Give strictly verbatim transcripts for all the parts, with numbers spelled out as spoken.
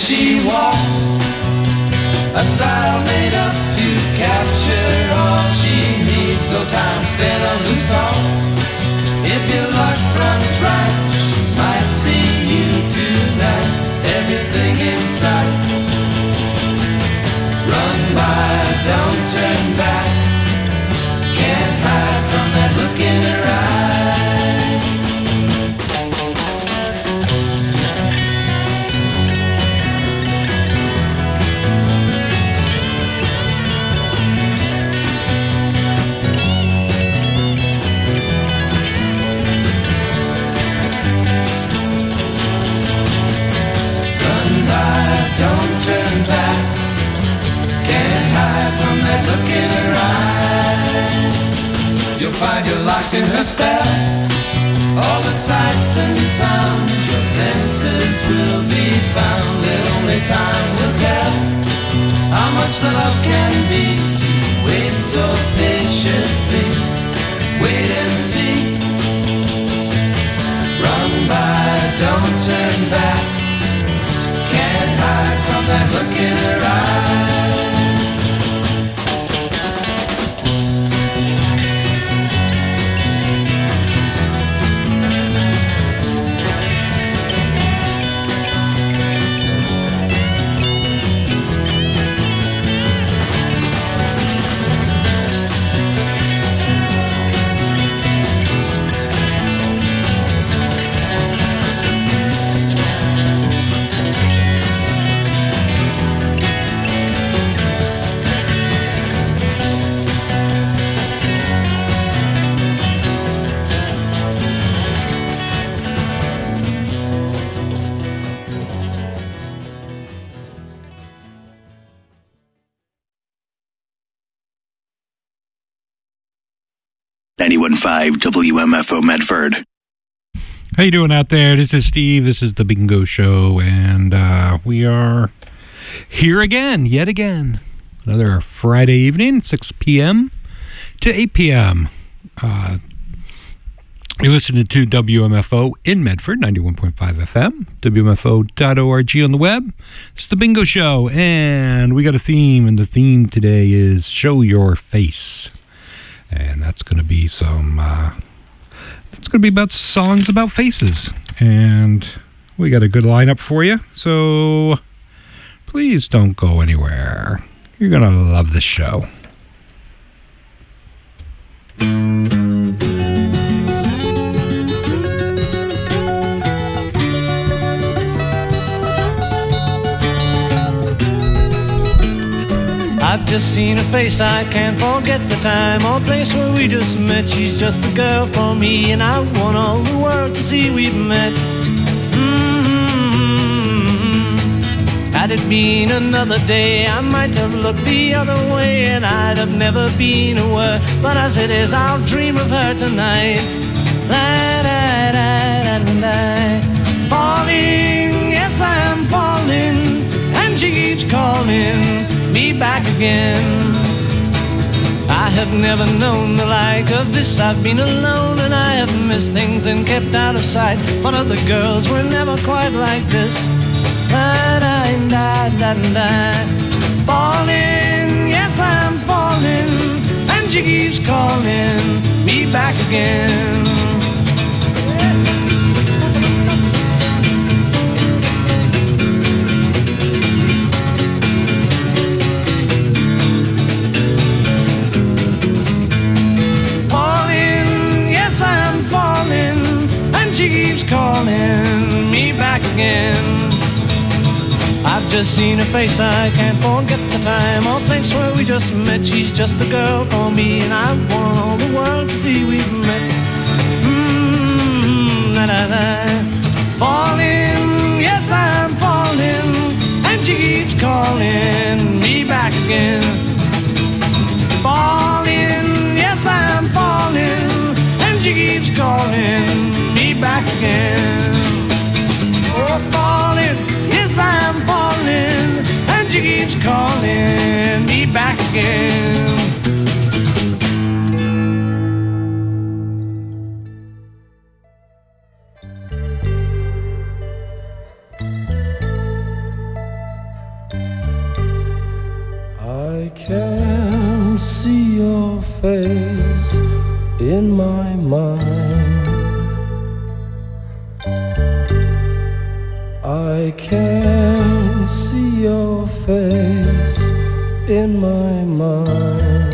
she walks, a style made up to capture all she needs. No time spent on loose talk. If your luck runs right, she might see you tonight. Everything in sight. Run by, don't turn back. Can't hide from that look in her eye. Don't turn back. Can't hide from that look in her eye. You'll find you're locked in her spell. All the sights and sounds, your senses will be found. And only time will tell how much love can be. To wait so patiently, wait and see. Run by, don't turn back. Can't hide from that look in her eye. ninety-one point five W M F O Medford. How you doing out there? This is Steve. This is the Bingo Show, and uh, we are here again, yet again. Another Friday evening, six p.m. to eight p.m. Uh, you're listening to W M F O in Medford, ninety-one point five F M, W M F O dot org on the web. It's the Bingo Show, and we got a theme, and the theme today is Show Your Face. And that's going to be some, uh, it's going to be about songs about faces. And we got a good lineup for you. So please don't go anywhere. You're going to love this show. I've just seen her face, I can't forget the time or place where we just met. She's just the girl for me, and I want all the world to see we've met. Mm-hmm. Had it been another day, I might have looked the other way, and I'd have never been aware. But as it is, I'll dream of her tonight. La, da, da, da, da, da. Falling, yes I am falling, and she keeps calling me back again. I have never known the like of this. I've been alone and I have missed things and kept out of sight, but other girls were never quite like this. Da, da, da, da, da. Falling, yes I'm falling, and she keeps calling me back again. She keeps calling me back again. I've just seen her face, I can't forget the time or place where we just met. She's just the girl for me, and I want all the world to see we've met. Mmm, da da da. Falling, yes I'm falling, and she keeps calling me back again. Falling, yes I'm falling, and she keeps calling me back again. Oh, falling, yes I'm falling, and she keeps calling me back again. in my mind. I can see your face in my mind.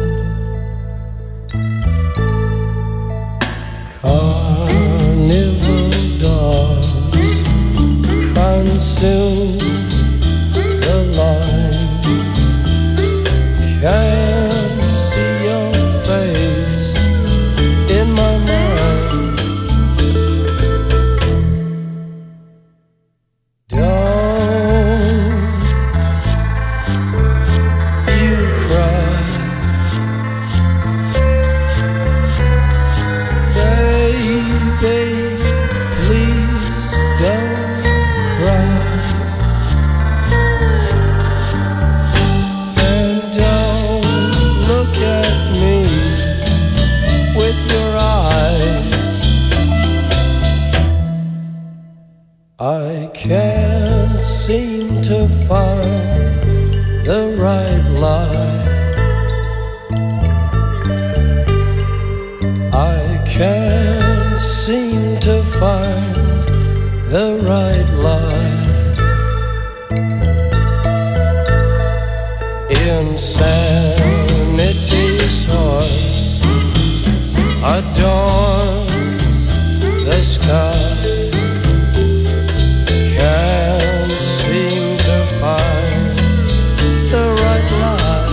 Carnival dogs consume the lines. Can see your face in my mind. Don't you cry, baby, please don't cry. And don't look at me with your eyes. I can't seem to find the right lie. I can't seem to find the right lie. Insanity's horse adorns the sky. Can't seem to find the right lie.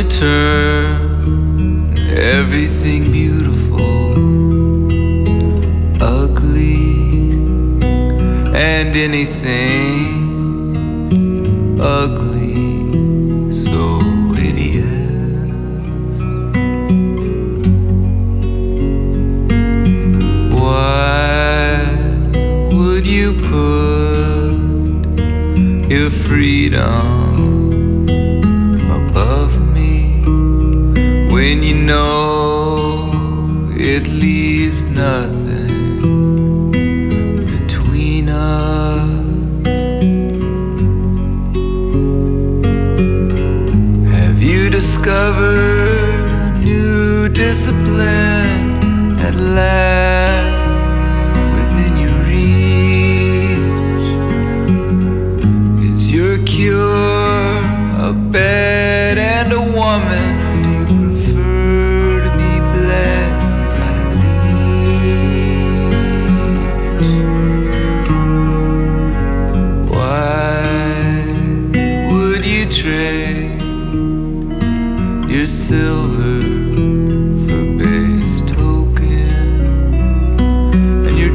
turn everything beautiful ugly, and anything ugly so hideous? Why would you put your freedom above me when you know it leaves nothing between us? Have you discovered a new discipline at last within your reach? Is your cure a bed and a woman? Do you prefer to be bled by a leech? Why would you trade your silver for base tokens, and your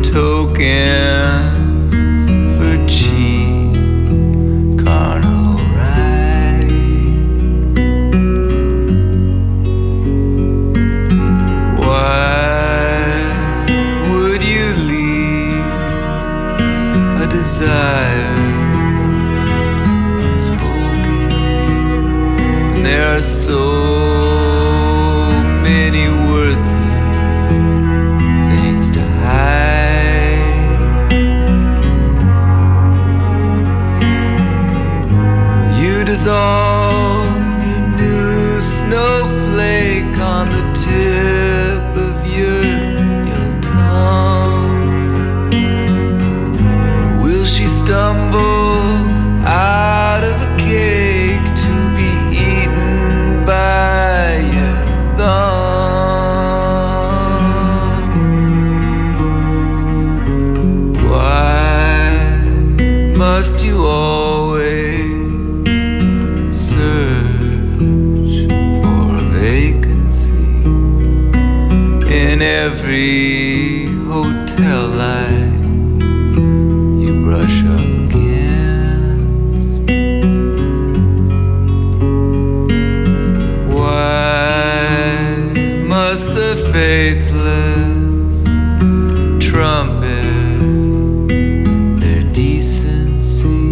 tokens for cheap carnival rides? Why would you leave a desire unspoken when there are so many worthless things to hide? Will you dissolve your new snowflake on the tip of your yellow tongue? Or will she stumble out of a cake to be eaten by your thumb? Why must you always search for a vacancy in every hotel light you brush up against? Why must the faithless trumpet their decency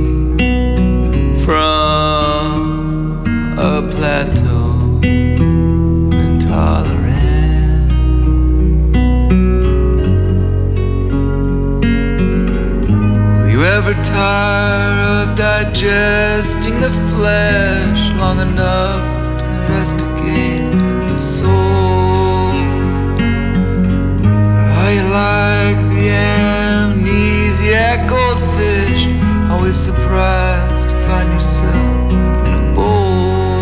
from a plateau intolerance? Will you ever tire of digesting the flesh long enough to investigate the soul? Are you like the amnesiac goldfish, always surprised to find yourself in a bowl?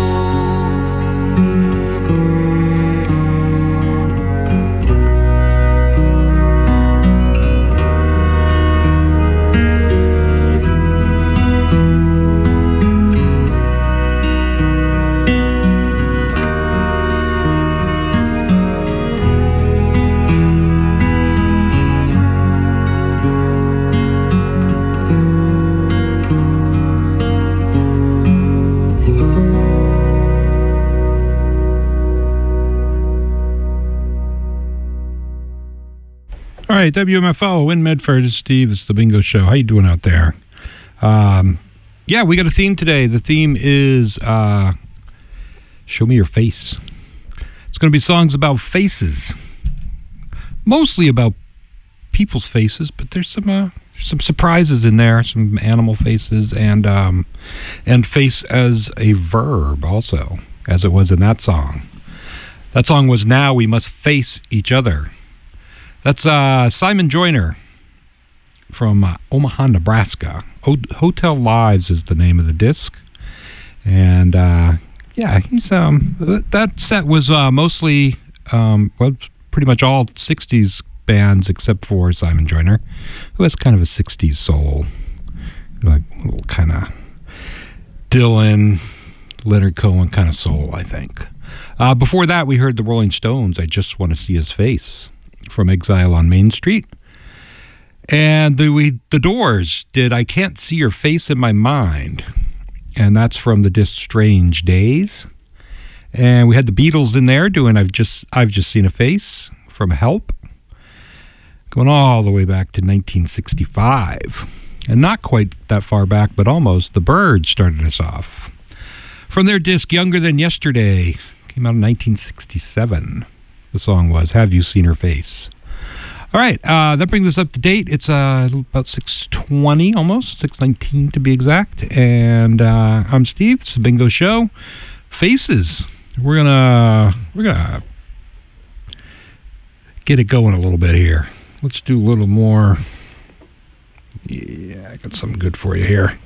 All right, W M F O in Medford. It's Steve. It's the Bingo Show. How you doing out there? Um, yeah, we got a theme today. The theme is uh, Show Me Your Face. It's going to be songs about faces. Mostly about people's faces, but there's some uh, there's some surprises in there. Some animal faces and um, and face as a verb also, as it was in that song. That song was Now We Must Face Each Other. That's uh, Simon Joyner from uh, Omaha, Nebraska. O- Hotel Lives is the name of the disc. And uh, yeah, he's um, that set was uh, mostly, um, well, pretty much all sixties bands except for Simon Joyner, who has kind of a sixties soul. Like a little kind of Dylan, Leonard Cohen kind of soul, I think. Uh, before that, we heard the Rolling Stones, I Just Want to See His Face, from Exile on Main Street. And the, we, the Doors did I Can't See Your Face in My Mind, and that's from the disc Strange Days. And we had the Beatles in there doing I've Just I've Just Seen a Face from Help, going all the way back to nineteen sixty-five. And not quite that far back, but almost. The Byrds started us off. From their disc Younger Than Yesterday, came out in nineteen sixty-seven. The song was Have You Seen Her Face? All right, uh, that brings us up to date. It's uh, about six twenty almost, six nineteen to be exact. And uh, I'm Steve. It's the Bingo Show. Faces. We're gonna we're gonna get it going a little bit here. Let's do a little more. Yeah, I got something good for you here.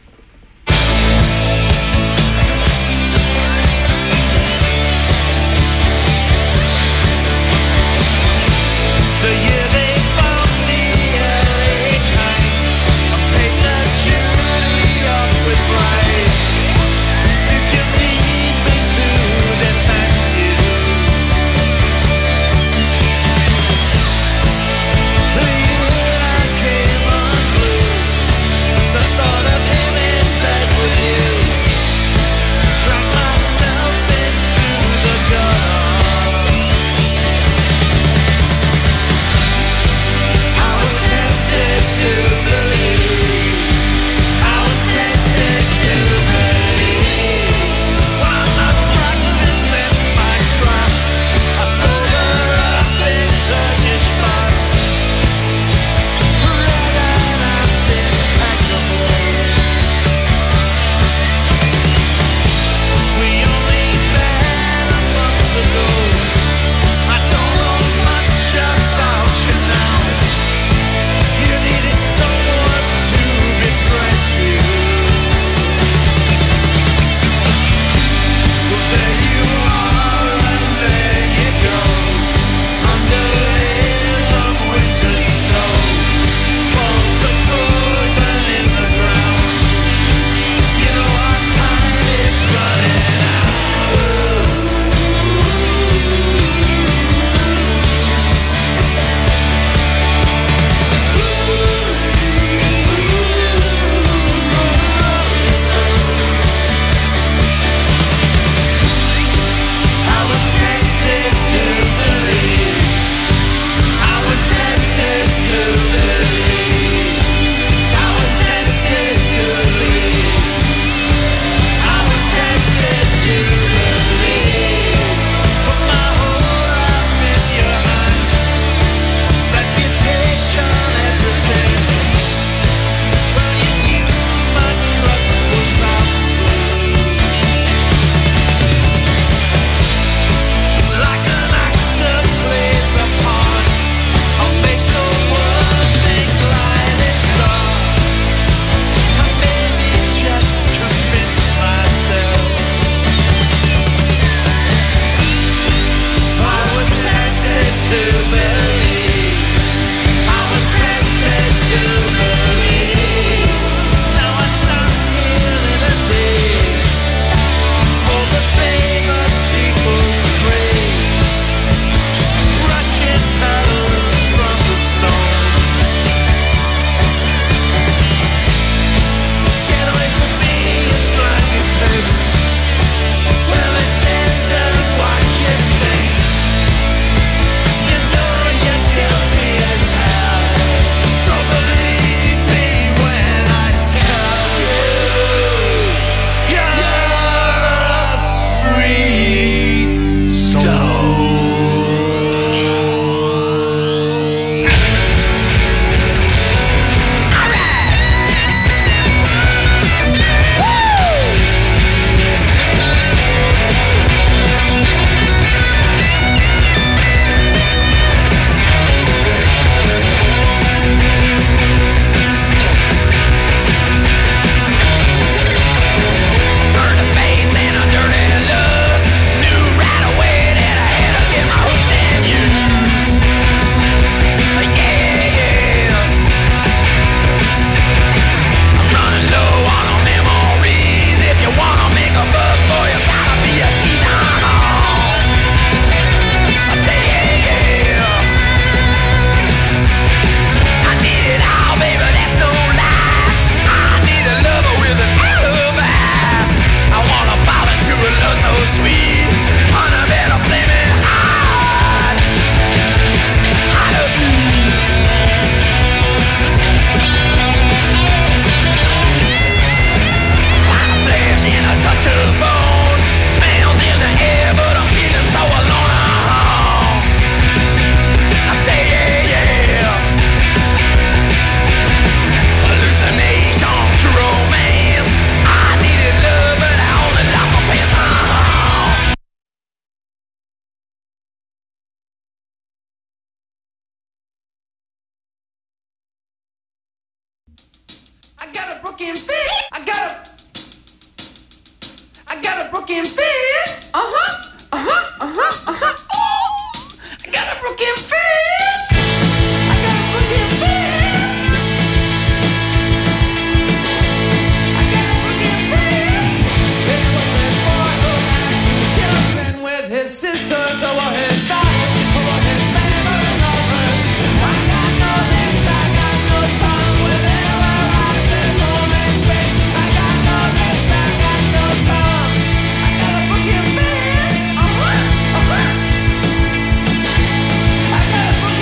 The year they found the L A Times, I paid the jury off with lies. Did you need me to defend you? The year I came unglued, the thought of I got a broken fist. I got a. I got a broken fist. Uh huh. Uh huh. Uh huh. Uh huh. Oh, I got a broken fist. I got a broken fist. I got a broken fist. There was this boy who had two children with his sisters over his daughters, over his family lovers. I got no legs, I got no tongue. Whenever I say home and face, I got no legs, I got no tongue. I got a broken fist. Uh huh. Uh huh. I got a broken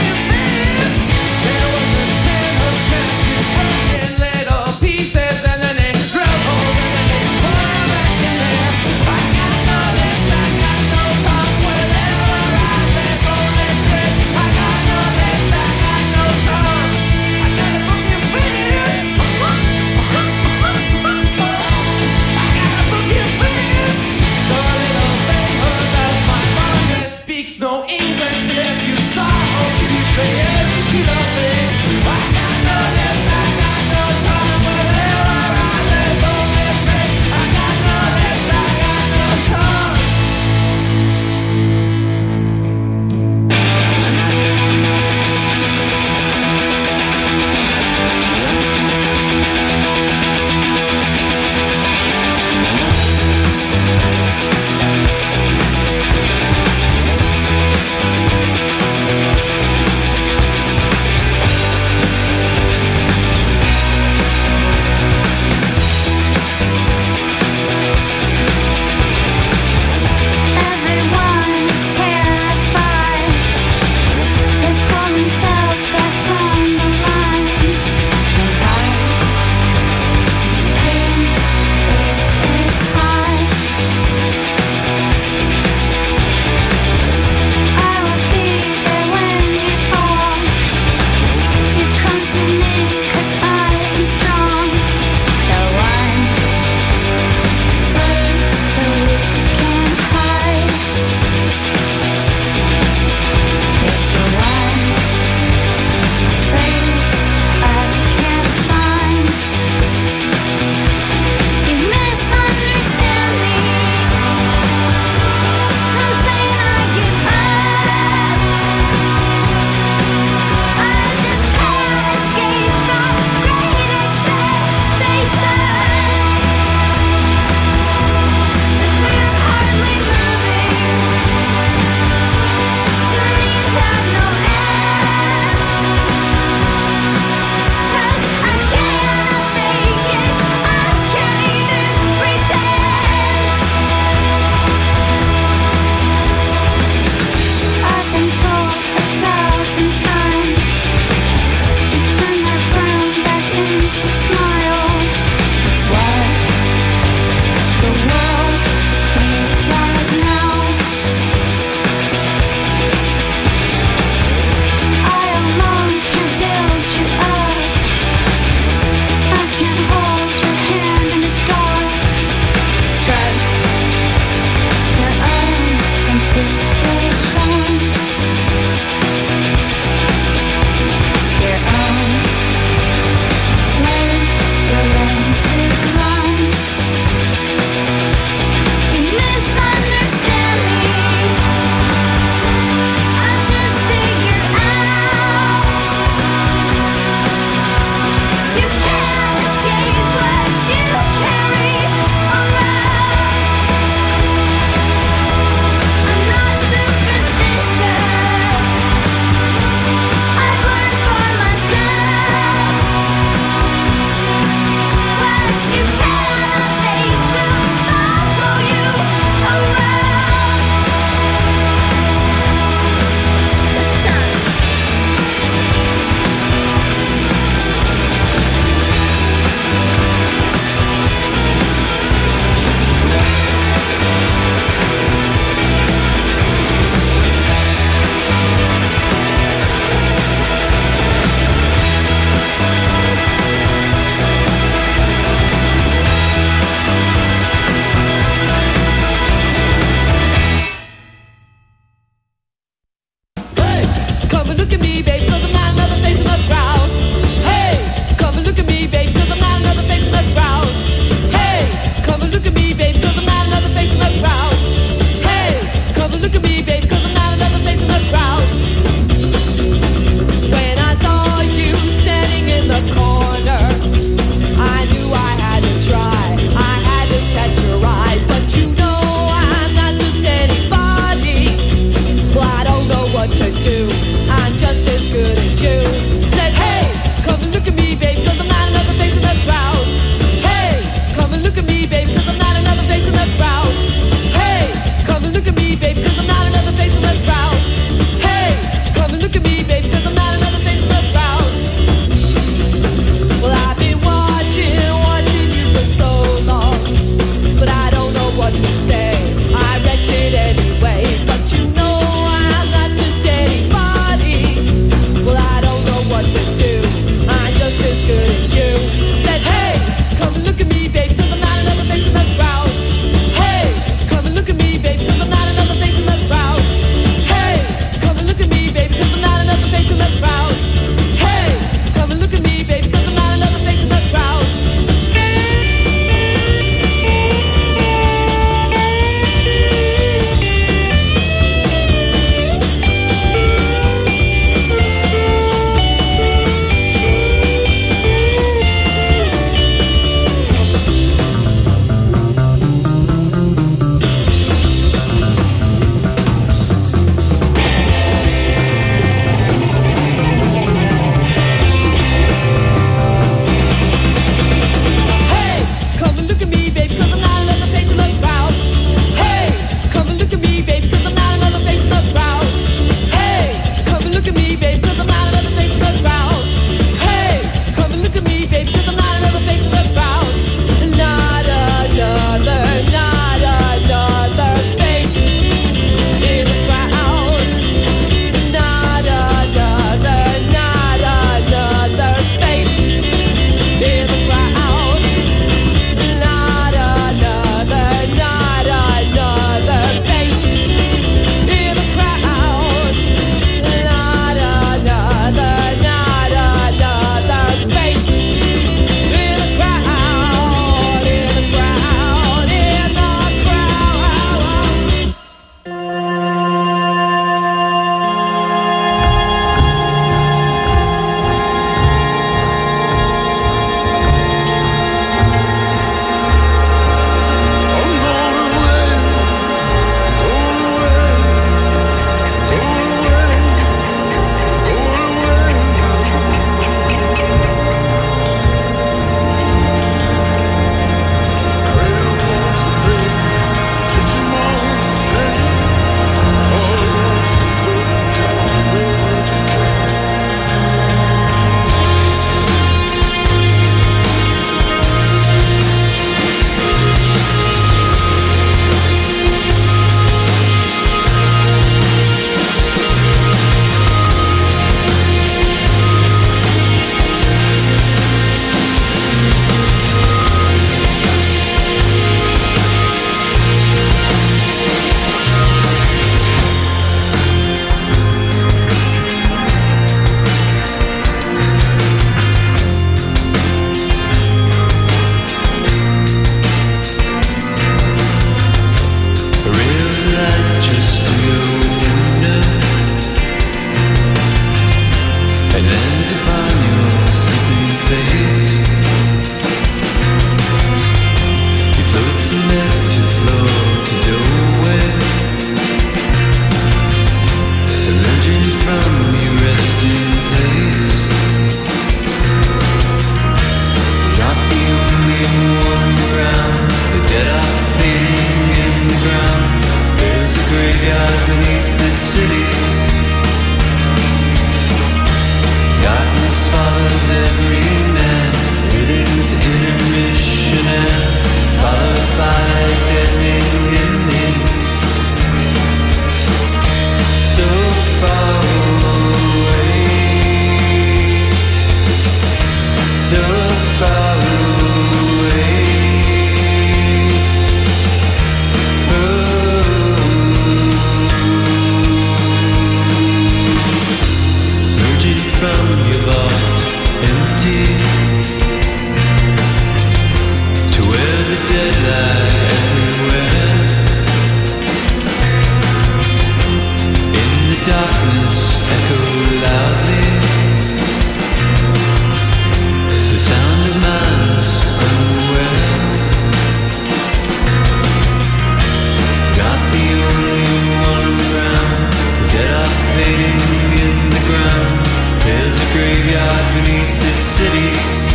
beneath this city.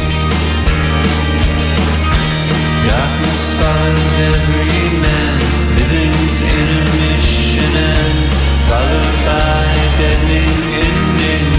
Darkness follows every man, living's intermission and followed by a deadening ending.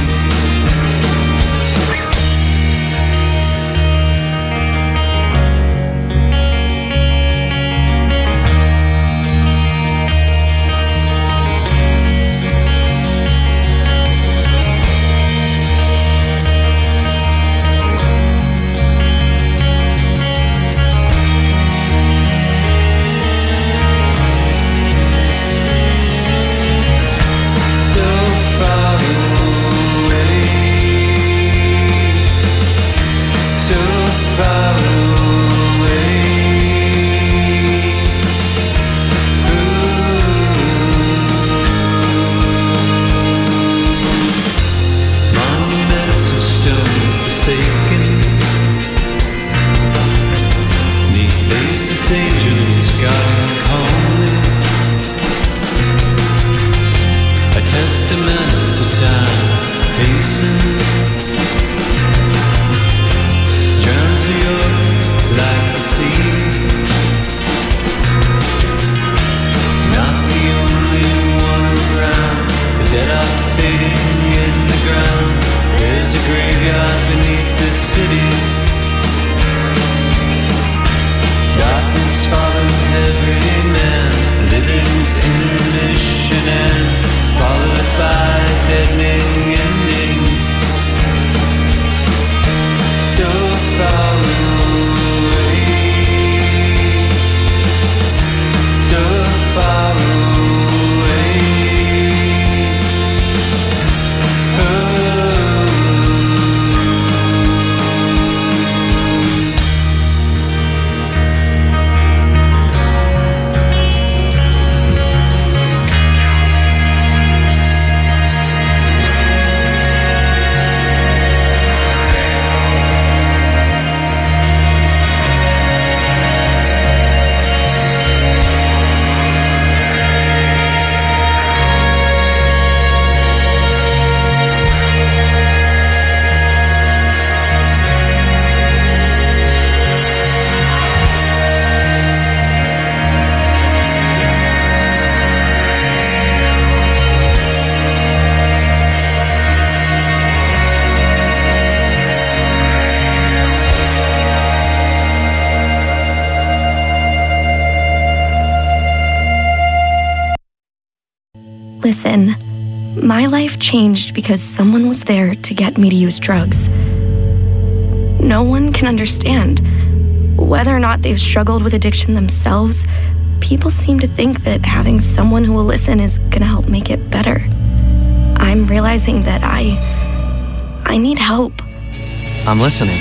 Listen, my life changed because someone was there to get me to use drugs. No one can understand. Whether or not they've struggled with addiction themselves, people seem to think that having someone who will listen is gonna help make it better. I'm realizing that I... I need help. I'm listening.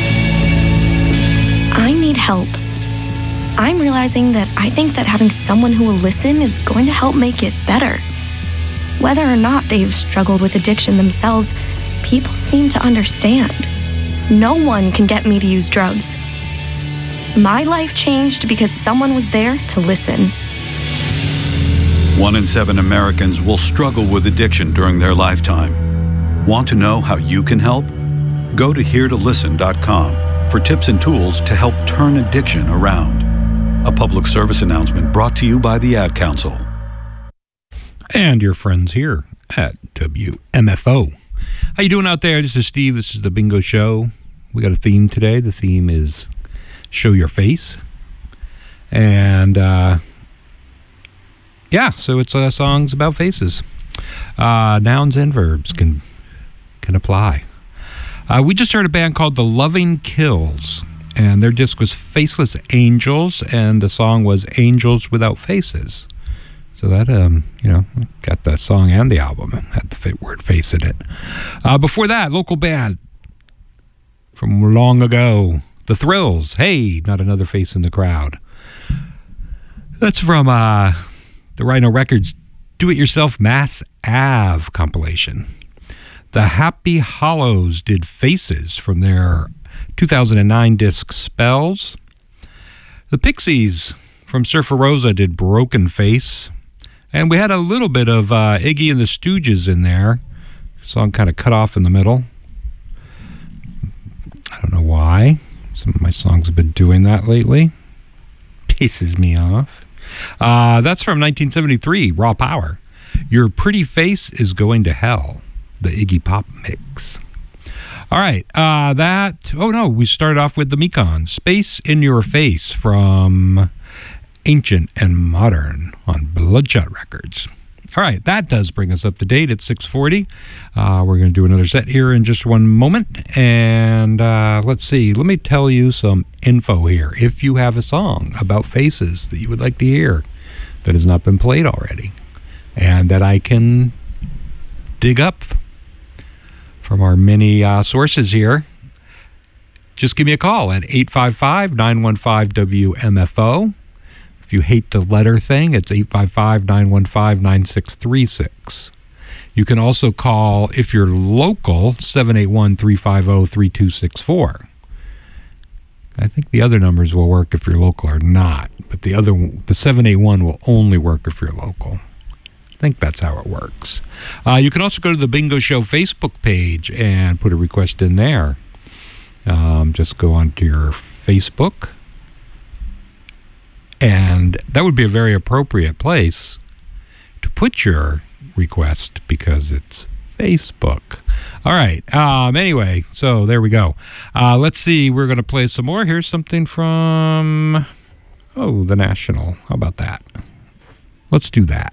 I need help. I'm realizing that I think that having someone who will listen is going to help make it better. Whether or not they've struggled with addiction themselves, people seem to understand. No one can get me to use drugs. My life changed because someone was there to listen. One in seven Americans will struggle with addiction during their lifetime. Want to know how you can help? Go to here to listen dot com for tips and tools to help turn addiction around. A public service announcement brought to you by the Ad Council. And your friends here at W M F O. How you doing out there? This is Steve. This is the Bingo Show. We got a theme today. The theme is Show Your Face. And, uh, yeah, so it's uh, songs about faces. Uh, nouns and verbs can can apply. Uh, we just heard a band called The Loving Kills, and their disc was Faceless Angels, and the song was Angels Without Faces. So that, um, you know, got the song and the album, had the word face in it. Uh, before that, local band from long ago, The Thrills. Hey, not another face in the crowd. That's from uh, the Rhino Records Do-It-Yourself Mass Ave compilation. The Happy Hollows did Faces from their two thousand nine disc Spells. The Pixies from Surfer Rosa did Broken Face. And we had a little bit of uh, Iggy and the Stooges in there. Song kind of cut off in the middle. why. Some of my songs have been doing that lately. Pisses me off. Uh, that's from nineteen seventy-three, Raw Power. Your Pretty Face is Going to Hell, the Iggy Pop mix. All right, uh, that, oh no, we started off with the Mekons, Space in Your Face from Ancient and Modern on Bloodshot Records. All right, that does bring us up to date at six forty. Uh, we're going to do another set here in just one moment. And uh, let's see, let me tell you some info here. If you have a song about faces that you would like to hear that has not been played already and that I can dig up from our many uh, sources here, just give me a call at eight five five, nine one five, W M F O. If you hate the letter thing, it's eight five five, nine one five, nine six three six. You can also call, if you're local, seven eight one, three five zero, three two six four. I think the other numbers will work if you're local or not, but the other, the seven eight one will only work if you're local. I think that's how it works. Uh, you can also go to the Bingo Show Facebook page and put a request in there. Um, just go onto your Facebook, and that would be a very appropriate place to put your request because it's Facebook. All right. Um, anyway, so there we go. Uh, let's see. We're going to play some more. Here's something from, oh, The National. How about that? Let's do that.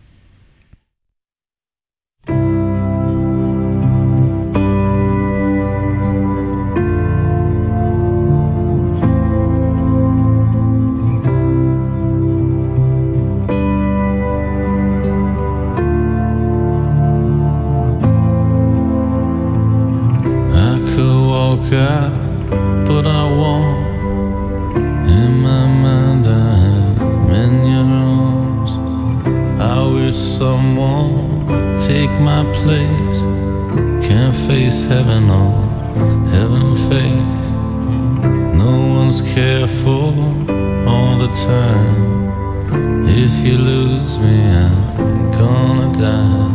Out, but I won't. In my mind I'm in your arms. I wish someone would take my place. Can't face heaven on heaven face. No one's careful all the time. If you lose me, I'm gonna die.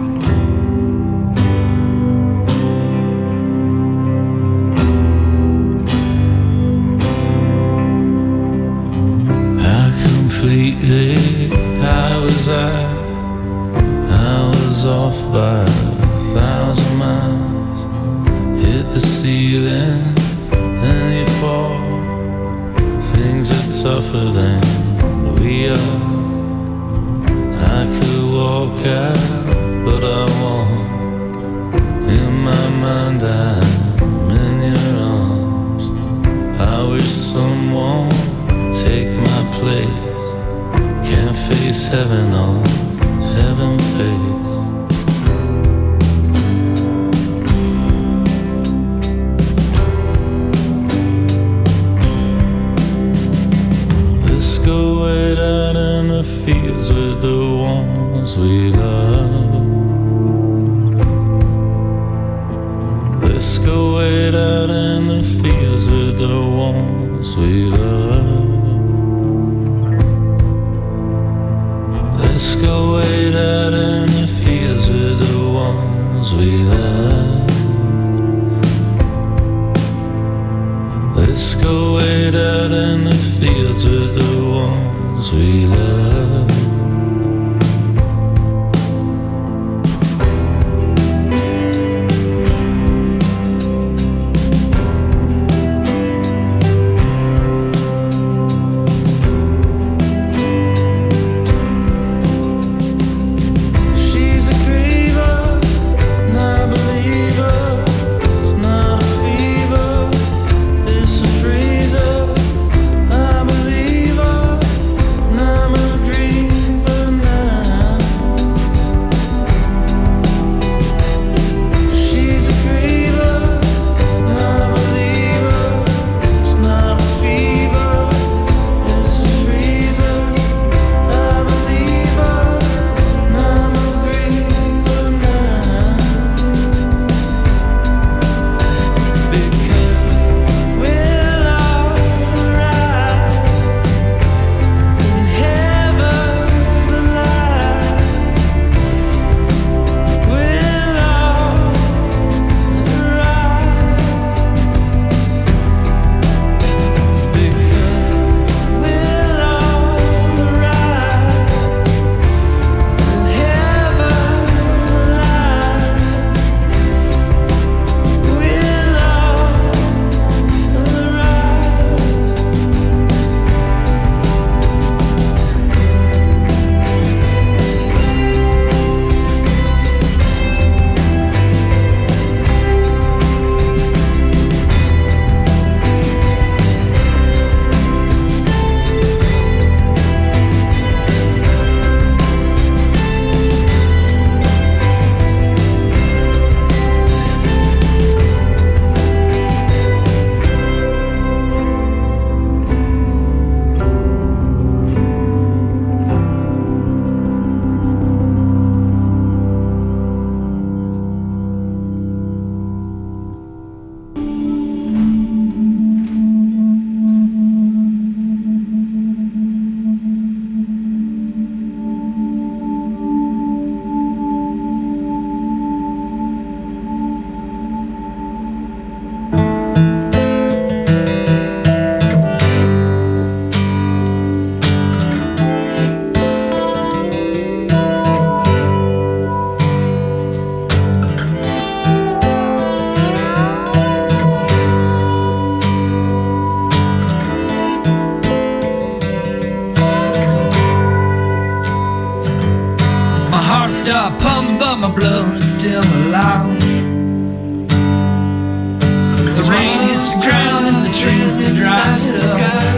How was I? I was off by a thousand miles. Hit the ceiling and you fall. Things are tougher than we are. I could walk out, but I won't. In my mind I'm in your arms. I wish someone would take my place. Can't face heaven on heaven face. Let's go wait out in the fields with the ones we love. Let's go wait out in the fields with the ones we love. Let's go wait out in the fields with the ones we love. Let's go wait out in the fields with the ones we love. Green the sky.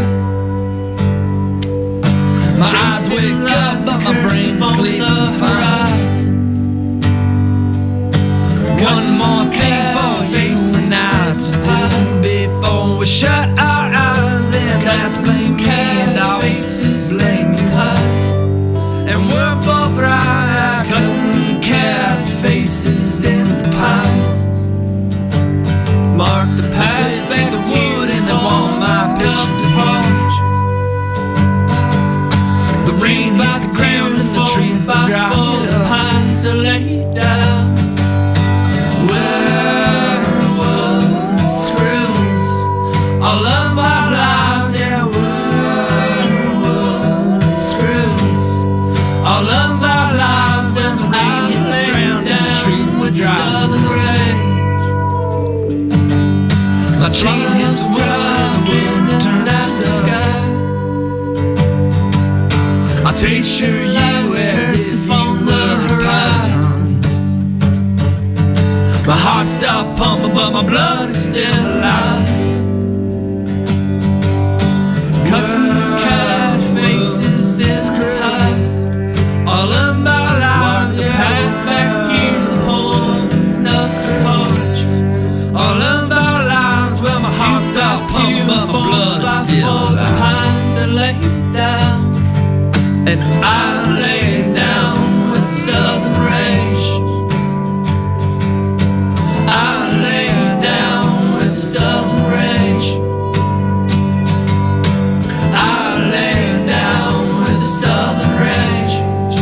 My eyes wake up, but my brain's sleeping fine. One more thing for you and I to do before we shut our eyes, and that's blame me and I'll blame you. And we're both right, cutting cat faces in the pines. Mark the path, fake the wood, and then want my pictures of punch. The rain hit the ground and the trees are dry. The pines are laid down. Werewood screws all of our lives, yeah. Werewood screws all of our lives. When the rain hit the ground and the trees were dry. My chain hits the wood and the wind turns to the sky. I'll taste your you as if on the horizon. My heart stopped pumping, but my blood is still alive. Cutting cat faces in the eyes. All of my life, the path back to the point of departure. All of our lives, well, my heart stopped pumping, but my blood is still alive. Down. And I lay down with southern rage. I lay down with southern rage. I lay down with the southern rage.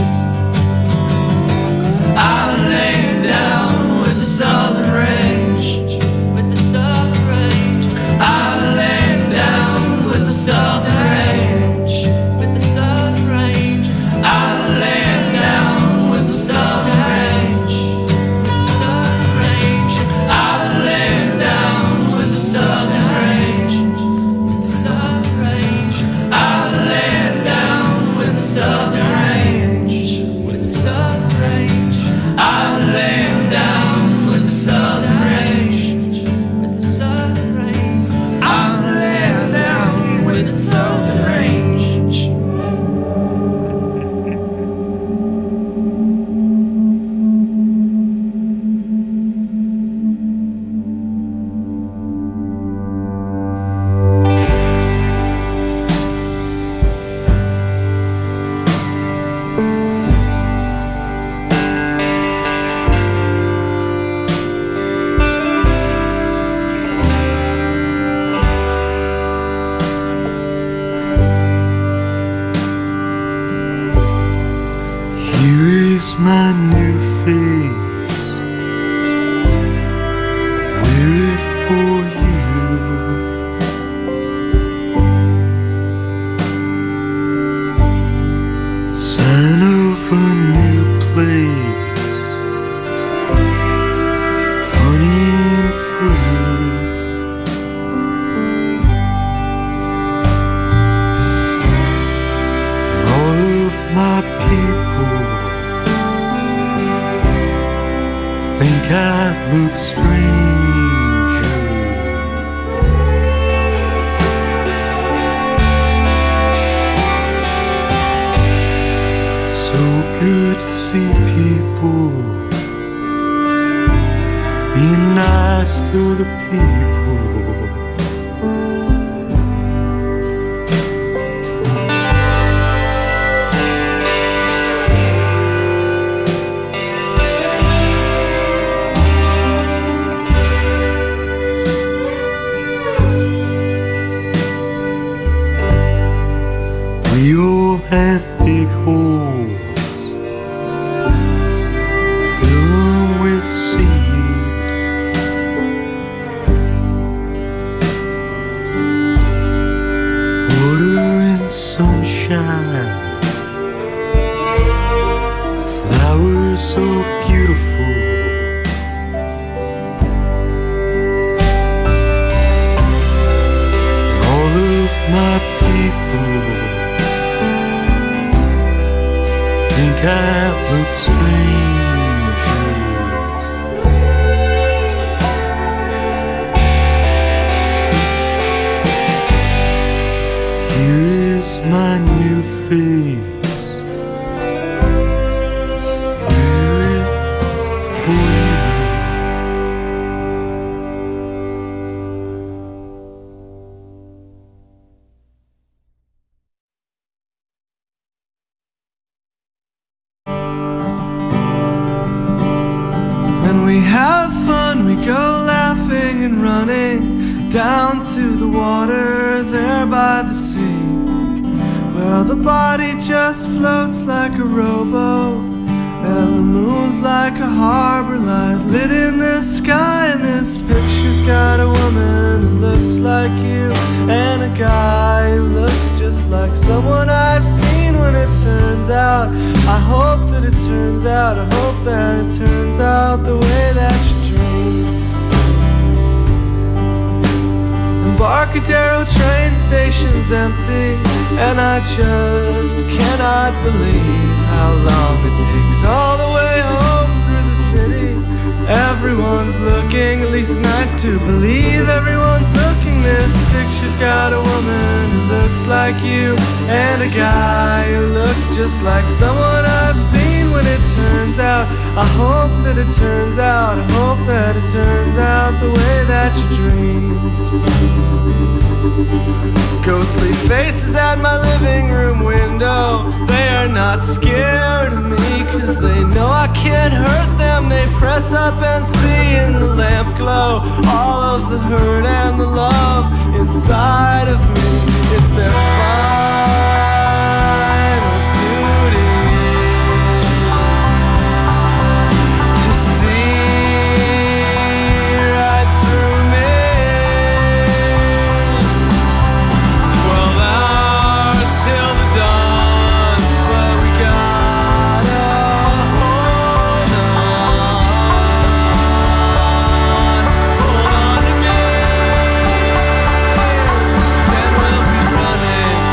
I lay down with the southern rage. With the southern rage. I lay down with the southern rage. With the southern rage. I lay down with the southern rage. With the southern rage. I lay down with the southern rage. With the southern rage. I lay down with the southern rage. With the southern rage. I lay down with the southern rage. With the southern rage. I lay down with the southern range. Here is my new face. Wear it for you. Sign of a new place. Honey and fruit. And all of my people think I look strange. So good to see people being nice to the people. We all have big holes, fill them with seed. Water and sunshine, flowers so beautiful. All of my people think I look strange. face. Wear it for you. When we have fun, we go laughing and running down to the water there by the sea, where the body just floats like a rowboat, and the moon's like a harbor light lit in the sky. And this picture's got a woman who looks like you, and a guy who looks just like someone I've seen. When it turns out, I hope that it turns out, I hope that it turns out the way that you dreamed. Embarcadero train station's empty, and I just cannot believe how long it takes all the way home through the city. Everyone's looking, at least it's nice to believe everyone's looking. This picture's got a woman who looks like you, and a guy who looks just like someone I've seen. When it turns out, I hope that it turns out, I hope that it turns out the way that you dreamed. Ghostly faces at my living room window, they are not scared of me, cause they know I can't hurt them. They press up and see in the lamp glow all of the hurt and the love inside of me. It's their final duty to see right through me. Twelve hours till the dawn, but we gotta hold on, hold on to me. Said we'll be running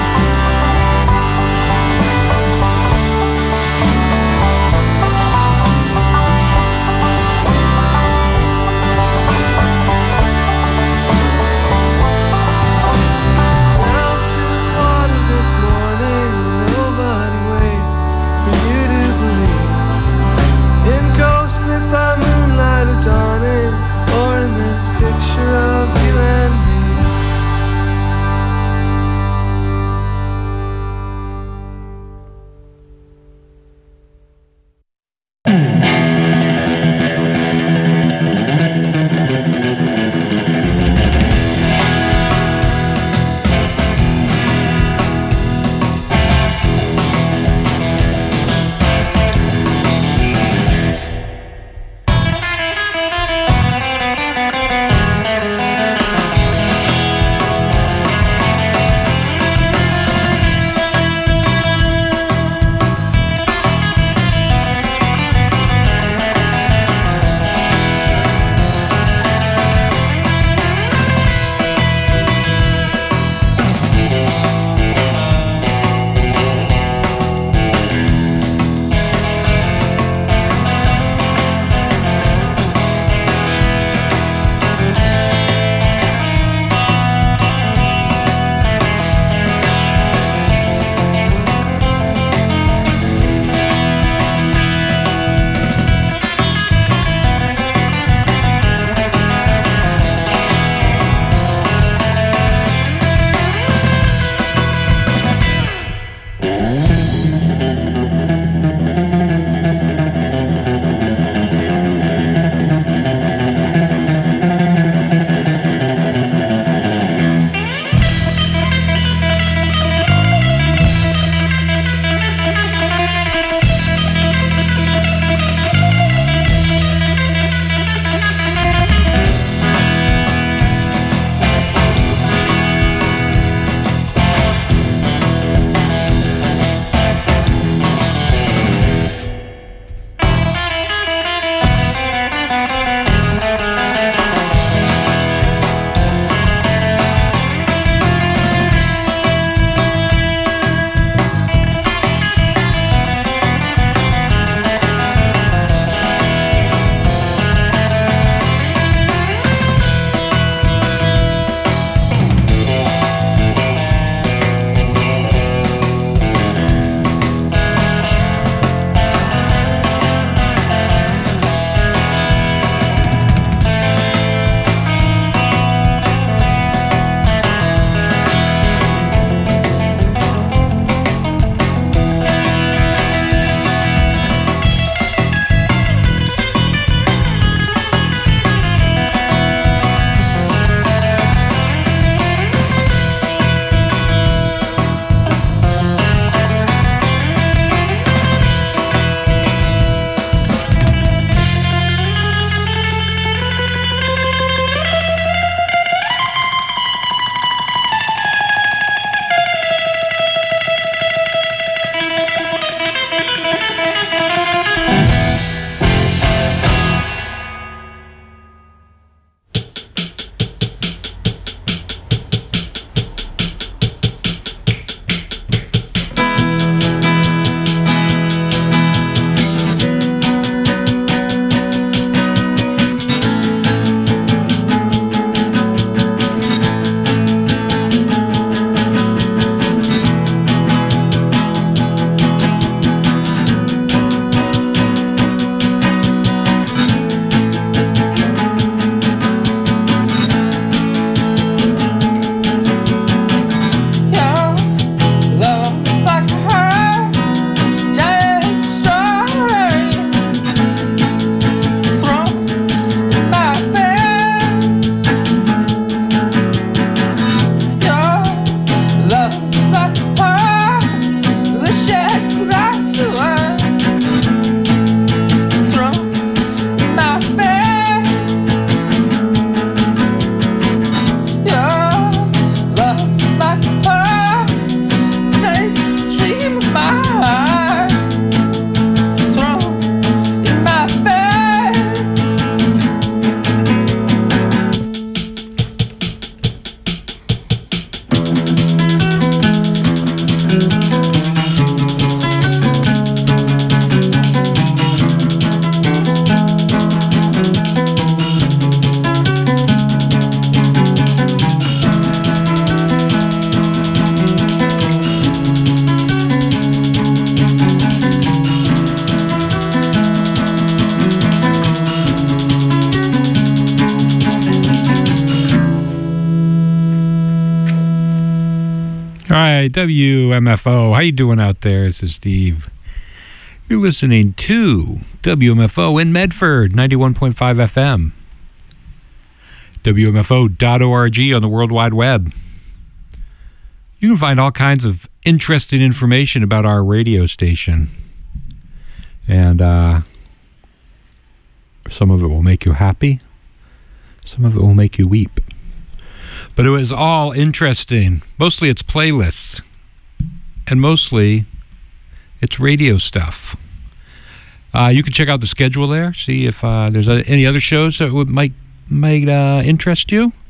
All right, W M F O. How you doing out there? This is Steve. You're listening to W M F O in Medford, ninety-one point five F M. W M F O dot org on the World Wide Web. You can find all kinds of interesting information about our radio station. And uh, some of it will make you happy. Some of it will make you weep. But it was all interesting. Mostly it's playlists. And mostly it's radio stuff. Uh, you can check out the schedule there. See if uh, there's any other shows that would might, might uh, interest you.